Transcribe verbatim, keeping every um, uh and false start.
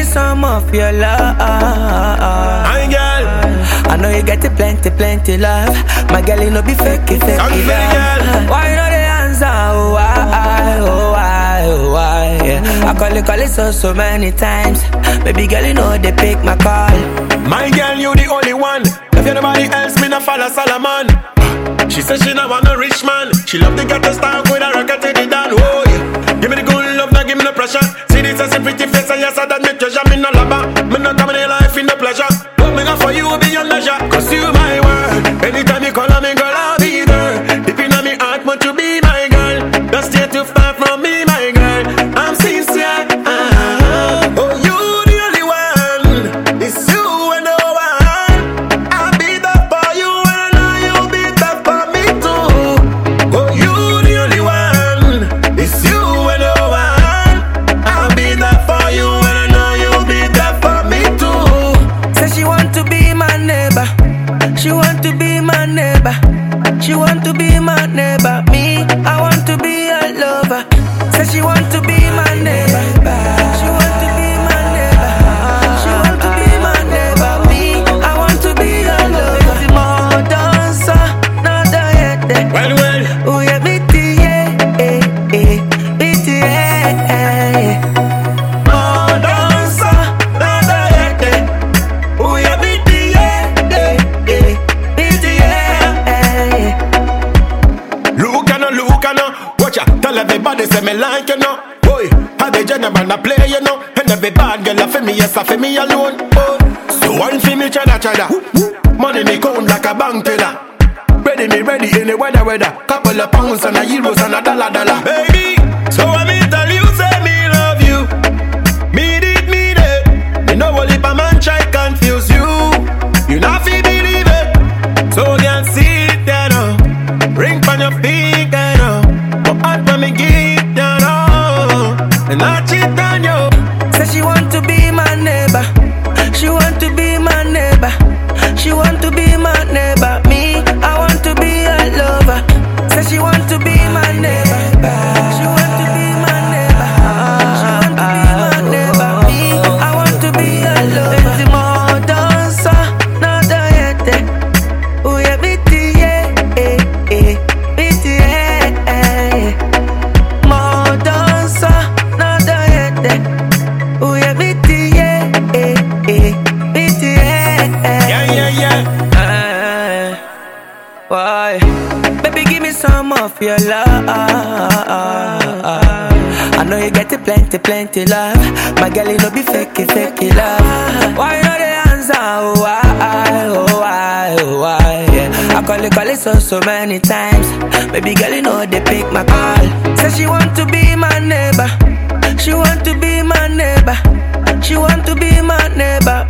some of your love. My girl, I know you get it plenty, plenty love. My girl, you know be fake, fake love. Why you know the answer? Oh why, oh why, oh why? Yeah. I call it, call it so, so many times. Baby girl, you know they pick my call. my girl, you the only one. If you're nobody else, me not follow Solomon. She says she not want no rich man. She love the ghetto style with a rocket to the down. Oh yeah, give me the good love, now give me no pressure. See this as a pretty face and yes, I that me treasure. Me no lava, me no come in life in the pleasure. What me got for you beyond measure? Cause you my word. Anytime you call on me, girl, I'll be there. Deep in my heart, want to be my girl. Don't stay too far from me, my girl. I'm sincere. Ah, oh, you the only one. It's you and no one. I'll be there for you and I know you'll be there for me too. Oh, you the only one. It's you and no one. I'll be there for you and I know you'll be there for me too. Say she want to be my neighbor. She want to be my neighbor. She want to be my neighbor. Me, I want to be her lover. Say she want to be my neighbor. She want to be my neighbor. She want to be my neighbor. Me, I want to be her lover. The more dancer, not the yet. Well, well. Oh yeah, bitty yeah, eh, eh, bitty yeah, eh. More dancer, not the yet. Oh yeah, bitty yeah, eh, eh, bitty yeah, eh. Look and no, look and no. Watch ya, tell everybody say me like you know. Boy, how the general I play you know. And every bad girl a for me, yes a for me alone. Oh, so one for me chada chada. Money me count like a bank teller. Ready me ready any weather weather. Couple of pounds and a euros and a dollar dollar. Baby, so I me tell you say me love you. Me did me it. Me know only a man try confuse you. You not fi believe it. So can see it you know. Ring on your feet you know. But heart when me give you know. And I cheat on you. Say she want to be my neighbor. She want to be my neighbor. She want to be my neighbor. Me, I want to be her lover. Say she want to be my neighbor. She want to be my neighbor. She want to be my neighbor. Me, I want to be her lover. The more dancer, not the yet. Oh yeah, bitty yeah, eh, eh, bitty yeah, eh. More dancer, not the yet. Oh yeah, bitty yeah, eh, eh, bitty yeah, eh. Yeah, yeah, yeah. Uh, why? Baby, give me some of your love. I know you get it plenty, plenty love. My girl, you know be fake, fake love. Why you know the answer? Oh why, oh why, oh why? Yeah. I call it, call it so, so many times. Baby girl, you know they pick my call. Say she want to be my neighbor. She want to be my neighbor. She want to be my neighbor.